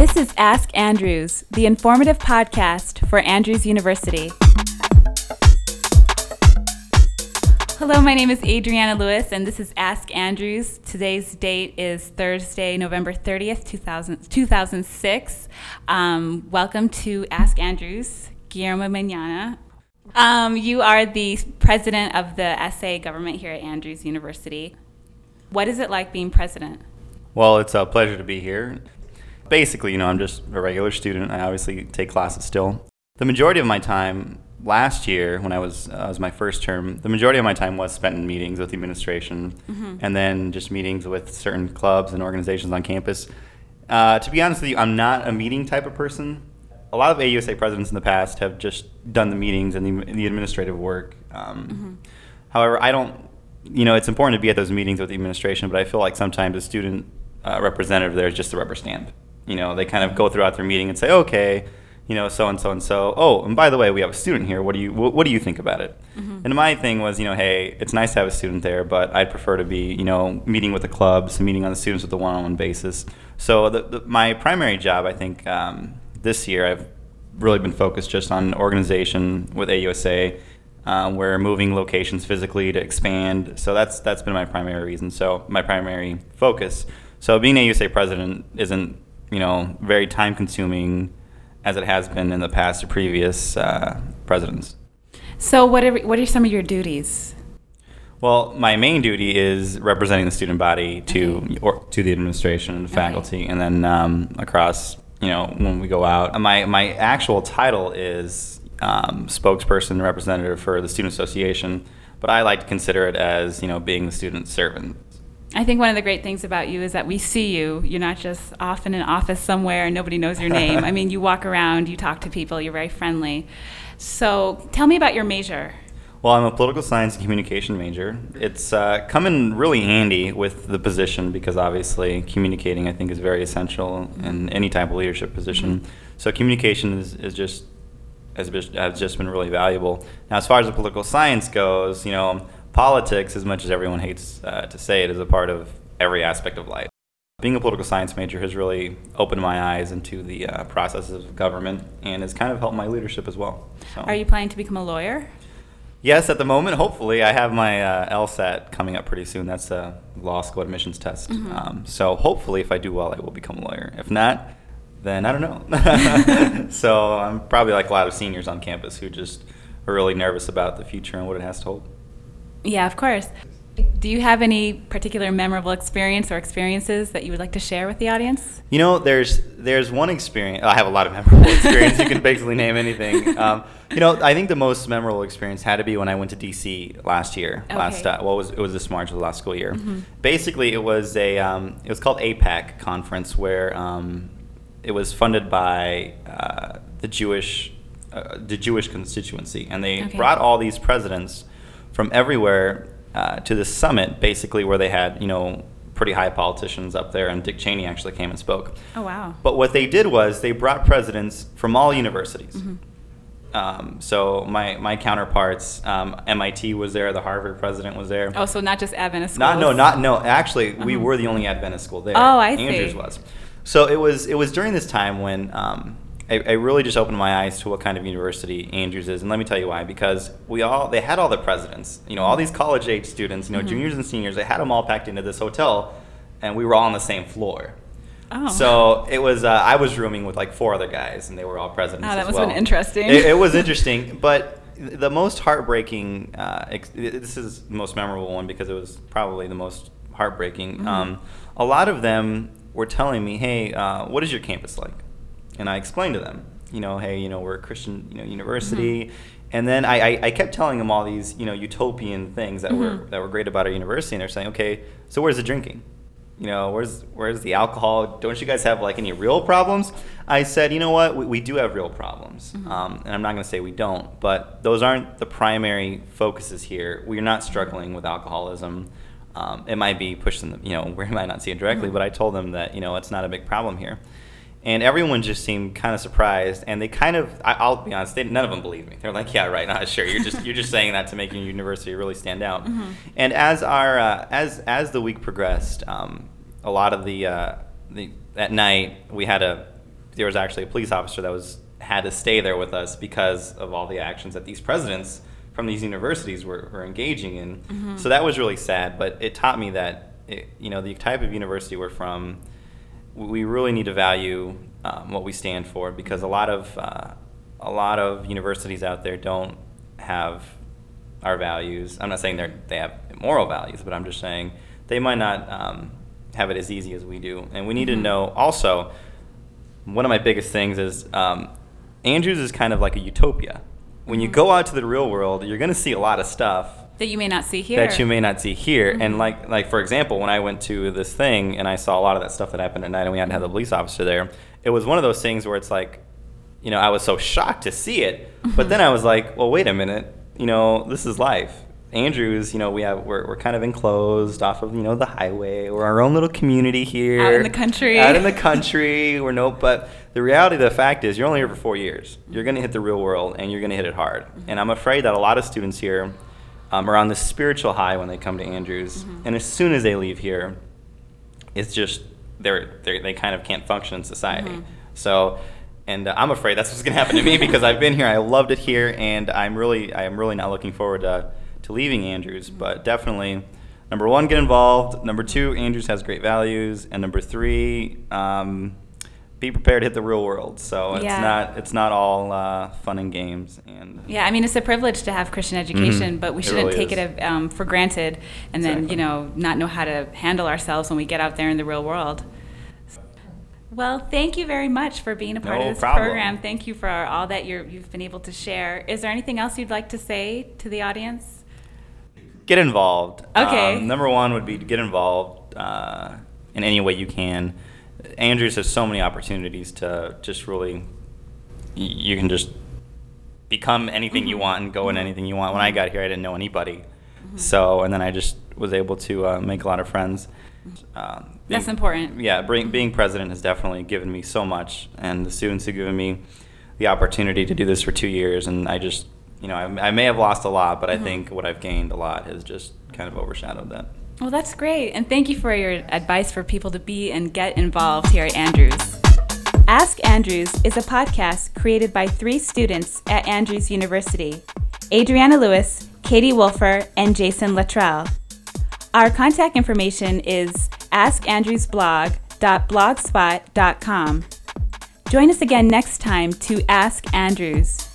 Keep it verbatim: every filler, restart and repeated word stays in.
This is Ask Andrews, the informative podcast for Andrews University. Hello, my name is Adriana Lewis, and this is Ask Andrews. Today's date is Thursday, November thirtieth, two thousand, two thousand six. Um, welcome to Ask Andrews, Guillermo Mañana. Um, you are the president of the S A government here at Andrews University. What is it like being president? Well, it's a pleasure to be here. Basically, you know, I'm just a regular student. I obviously take classes still. The majority of my time last year, when I was uh, was my first term, the majority of my time was spent in meetings with the administration, mm-hmm. and then just meetings with certain clubs and organizations on campus. Uh, to be honest with you, I'm not a meeting type of person. A lot of A U S A presidents in the past have just done the meetings and the, the administrative work. Um, mm-hmm. However, I don't, you know, it's important to be at those meetings with the administration, but I feel like sometimes a student uh, representative there is just a rubber stamp. You know, they kind of go throughout their meeting and say, okay, you know, so and so and so. Oh, and by the way, we have a student here. What do you what, what do you think about it? Mm-hmm. And my thing was, you know, hey, it's nice to have a student there, but I'd prefer to be, you know, meeting with the clubs, meeting on the students with a one-on-one basis. So the, the, my primary job, I think, um, this year, I've really been focused just on organization with A U S A. Um, we're moving locations physically to expand. So that's that's been my primary reason. So my primary focus. So being A U S A president isn't, you know, very time-consuming as it has been in the past or previous uh, presidents. So what are what are some of your duties? Well, my main duty is representing the student body to okay. or to the administration and the faculty, okay. and then um, across, you know, when we go out. My my actual title is um, spokesperson and representative for the Student Association, but I like to consider it as, you know, being the student servant. I think one of the great things about you is that we see you. You're not just off in an office somewhere and nobody knows your name. I mean, you walk around, you talk to people, you're very friendly. So tell me about your major. Well, I'm a political science and communication major. It's uh, come in really handy with the position because obviously communicating, I think, is very essential in any type of leadership position. Mm-hmm. So communication is, is just has, has just been really valuable. Now, as far as the political science goes, you know, politics, as much as everyone hates uh, to say it, is a part of every aspect of life. Being a political science major has really opened my eyes into the uh, processes of government and has kind of helped my leadership as well. So. Are you planning to become a lawyer? Yes, at the moment, hopefully. I have my uh, LSAT coming up pretty soon. That's a law school admissions test. Mm-hmm. Um, so hopefully, if I do well, I will become a lawyer. If not, then I don't know. So I'm probably like a lot of seniors on campus who just are really nervous about the future and what it has to hold. Yeah, of course. Do you have any particular memorable experience or experiences that you would like to share with the audience? You know, there's there's one experience. I have a lot of memorable experience. You can basically name anything. Um, you know, I think the most memorable experience had to be when I went to D C last year. Okay. Last uh, well, it was it was this March of the last school year. Mm-hmm. Basically, it was a um, it was called AIPAC conference where um, it was funded by uh, the Jewish uh, the Jewish constituency, and they okay. brought all these presidents from everywhere uh, to this summit, basically where they had, you know, pretty high politicians up there, and Dick Cheney actually came and spoke. Oh, wow. But what they did was they brought presidents from all universities. Mm-hmm. Um, so my, my counterparts, um, M I T was there, the Harvard president was there. Oh, so not just Adventist schools? Not, no, not, no, actually, uh-huh. we were the only Adventist school there. Oh, I see. Andrews was. So it was, it was during this time when um, I, I really just opened my eyes to what kind of university Andrews is, and let me tell you why. Because we all they had all the presidents, you know, all these college age students, you know, mm-hmm. juniors and seniors. They had them all packed into this hotel, and we were all on the same floor. Oh. So it was. Uh, I was rooming with like four other guys, and they were all presidents. Oh, that as must well. have been interesting. It, it was interesting, but the most heartbreaking. Uh, ex- this is the most memorable one because it was probably the most heartbreaking. Mm-hmm. Um, a lot of them were telling me, "Hey, uh, what is your campus like?" And I explained to them, you know, hey, you know, we're a Christian, you know, university, mm-hmm. and then I, I, I kept telling them all these, you know, utopian things that mm-hmm. were that were great about our university, and they're saying, okay, so where's the drinking? You know, where's where's the alcohol? Don't you guys have like any real problems? I said, you know what, we, we do have real problems, mm-hmm. um, and I'm not going to say we don't, but those aren't the primary focuses here. We're not struggling with alcoholism. Um, it might be pushed in the, you know, we might not see it directly, mm-hmm. but I told them that, you know, it's not a big problem here. And everyone just seemed kind of surprised, and they kind of, I, I'll be honest, they, none of them believed me. They're like, yeah, right, no, sure, you're just you're just saying that to make your university really stand out. Mm-hmm. And as our uh, as as the week progressed, um, a lot of the, uh, the at night we had a there was actually a police officer that was had to stay there with us because of all the actions that these presidents from these universities were, were engaging in. Mm-hmm. So that was really sad, but it taught me that, it, you know, the type of university we're from, we really need to value um, what we stand for, because a lot of uh, a lot of universities out there don't have our values. I'm not saying they they have moral values, but I'm just saying they might not um, have it as easy as we do. And we need mm-hmm. to know also, one of my biggest things is um, Andrews is kind of like a utopia. When mm-hmm. you go out to the real world, you're going to see a lot of stuff that you may not see here. That you may not see here. Mm-hmm. And like, like for example, when I went to this thing and I saw a lot of that stuff that happened at night and we had to have the police officer there, it was one of those things where it's like, you know, I was so shocked to see it. Mm-hmm. But then I was like, well, wait a minute. You know, this is life. Andrews, you know, we have we're we're kind of enclosed off of, you know, the highway. We're our own little community here. Out in the country. Out in the country. We're no, but the reality of the fact is, you're only here for four years. You're going to hit the real world, and you're going to hit it hard. Mm-hmm. And I'm afraid that a lot of students here um, are on this spiritual high when they come to Andrews, mm-hmm. and as soon as they leave here, it's just they're, they're they kind of can't function in society. Mm-hmm. So. And uh, I'm afraid that's what's going to happen to me because I've been here, I loved it here, and I'm really, I'm really not looking forward to, to leaving Andrews. But definitely, number one, get involved. Number two, Andrews has great values, and number three, um, be prepared to hit the real world. So it's yeah. not, it's not all uh, fun and games. And yeah, I mean, it's a privilege to have Christian education, mm-hmm. but we shouldn't it really take is. it um, for granted, and exactly. then you know, not know how to handle ourselves when we get out there in the real world. Well, thank you very much for being a part no of this problem. program. Thank you for all that you're, you've been able to share. Is there anything else you'd like to say to the audience? Get involved. Okay. Um, number one would be to get involved uh, in any way you can. Andrews has so many opportunities to just really, you can just become anything mm-hmm. you want and go in anything you want. When I got here, I didn't know anybody. Mm-hmm. So, and then I just was able to uh, make a lot of friends. Um, being, That's important. Yeah, bring, being president has definitely given me so much, and the students have given me the opportunity to do this for two years, and I just, you know, I, I may have lost a lot, but mm-hmm. I think what I've gained a lot has just kind of overshadowed that. Well, that's great, and thank you for your advice for people to be and get involved here at Andrews. Ask Andrews is a podcast created by three students at Andrews University, Adriana Lewis, Katie Wolfer, and Jason Luttrell. Our contact information is ask andrews blog dot blogspot dot com. Join us again next time to Ask Andrews.